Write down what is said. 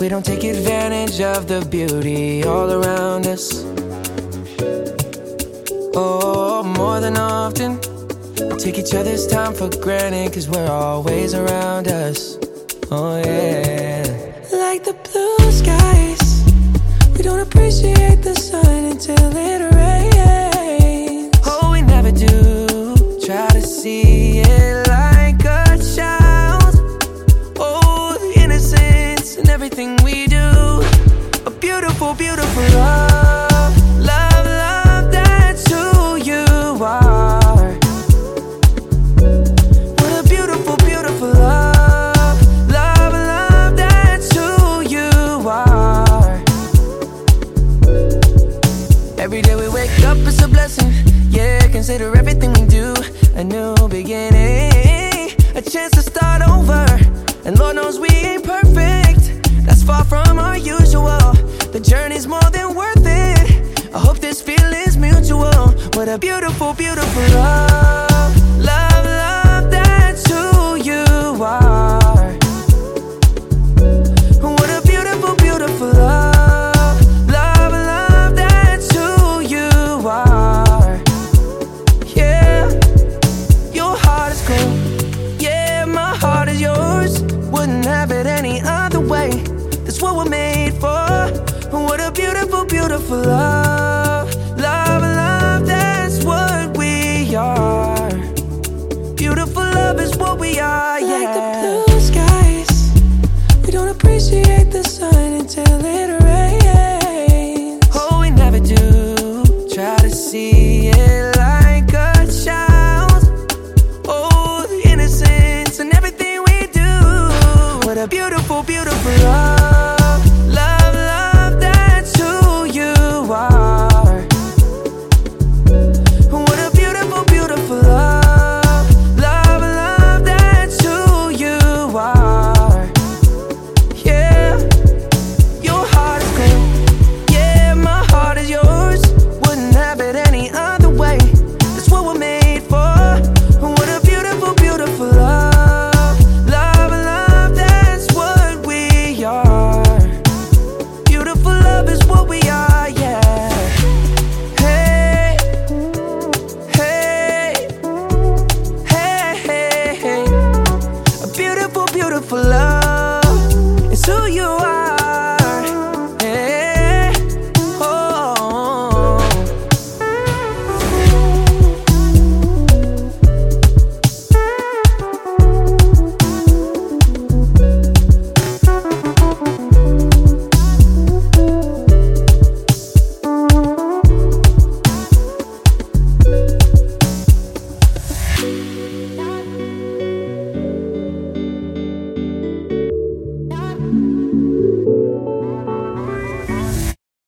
we don't take advantage of the beauty all around us. Oh, more than often, we take each other's time for granted, 'cause we're always around us. Oh yeah. Like the blue skies, we don't appreciate the sun until it rains. Oh, we never do try to see it like a child. Oh, the innocence in everything we do. A beautiful, beautiful love. Love, love, that's who you are. What a beautiful, beautiful love. Love, love, that's who you are. Every day we wake up, it's a blessing. Yeah, consider everything we do a new beginning, a chance to start over. And Lord knows we ain't perfect, that's far from our usual. The journey's more than worth it, I hope this feeling's mutual. What a beautiful, beautiful love. Love, love, that's who you are. What a beautiful, beautiful love. Love, love, that's who you are. Yeah, your heart is cool. Yeah, my heart is yours. Wouldn't have it any other way. That's what we're made for. What a beautiful, beautiful love.